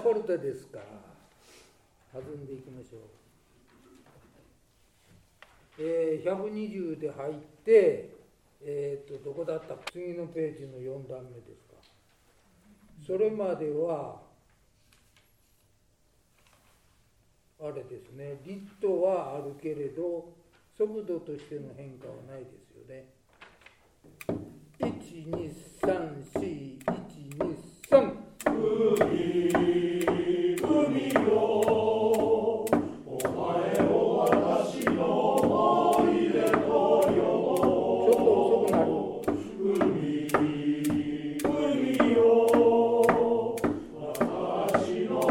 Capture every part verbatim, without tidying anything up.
フォルテですか。弾んでいきましょう。えー、ひゃくにじゅうで入って、えー、とどこだったか、次のページのよん段目ですか。それまではあれですね、リットはあるけれど速度としての変化はないですよね。いちにさんしいちにさん海海よお前を私の思い出と呼ぼう。ちょっと遅くなる。海海よ私の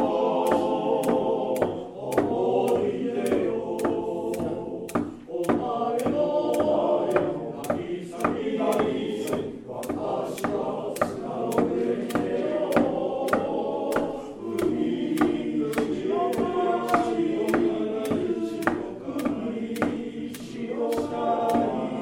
思い出よお前の旅先がいい私は砂の上に出よう。海潮が海潮が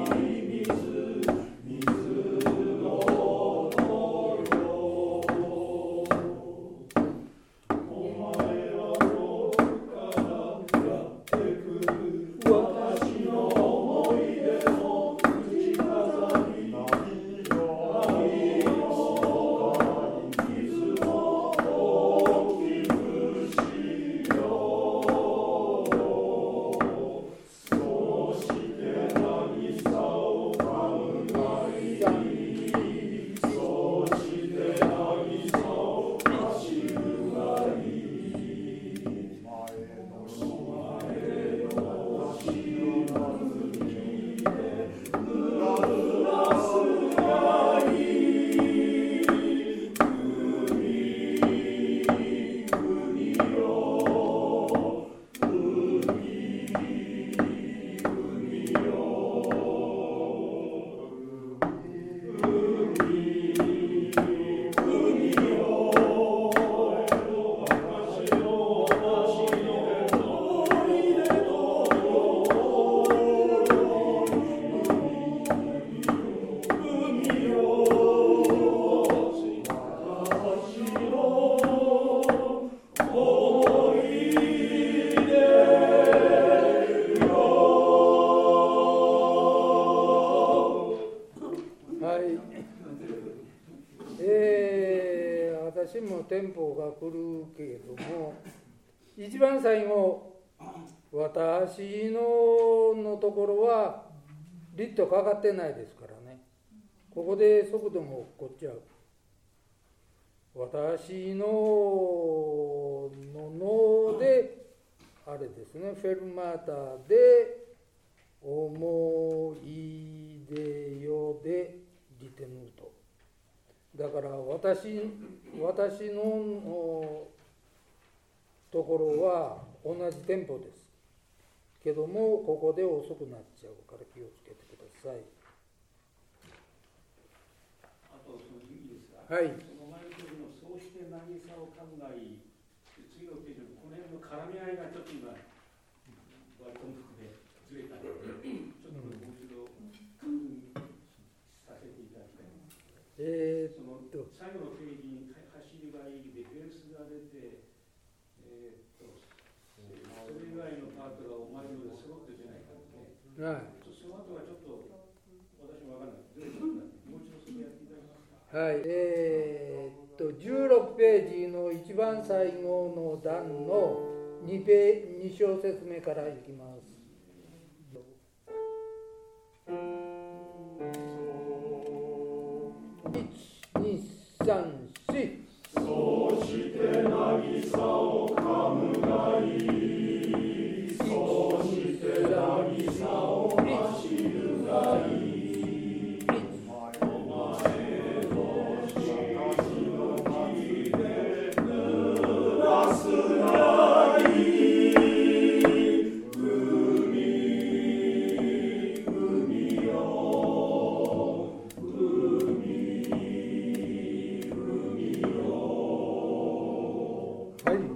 テンポが来るけれども、一番最後私ののところはリットかかってないですからね。ここで速度も落っこっちゃう。私のののであれですね、フェルマータで思い出よでリテヌートだから、私私のところは同じテンポですけども、ここで遅くなっちゃうから気をつけてください。 あと、そのいいですか。 はい。 その前の時のそうして渚を考え、次のページのこの辺の絡み合いがちょっと今割と含めずれたので、ちょっともう一度確認させていただきたい。 えー、 その最後のページに走りがいいでベースが出て、えー、っとそれ以外のパートがお前ので揃って出ないからね。はい。その後はちょっと私も分からない。ずれてるんだ。もう一度それやっていただけますか。はい。 えー、っとじゅうろくページの一番最後の段のにペに小節目からいきます。さん、しそうして渚を噛むがいい、そうして渚を走るがいい、お前のしかしの木で濡らすがいい、海海よ海はい。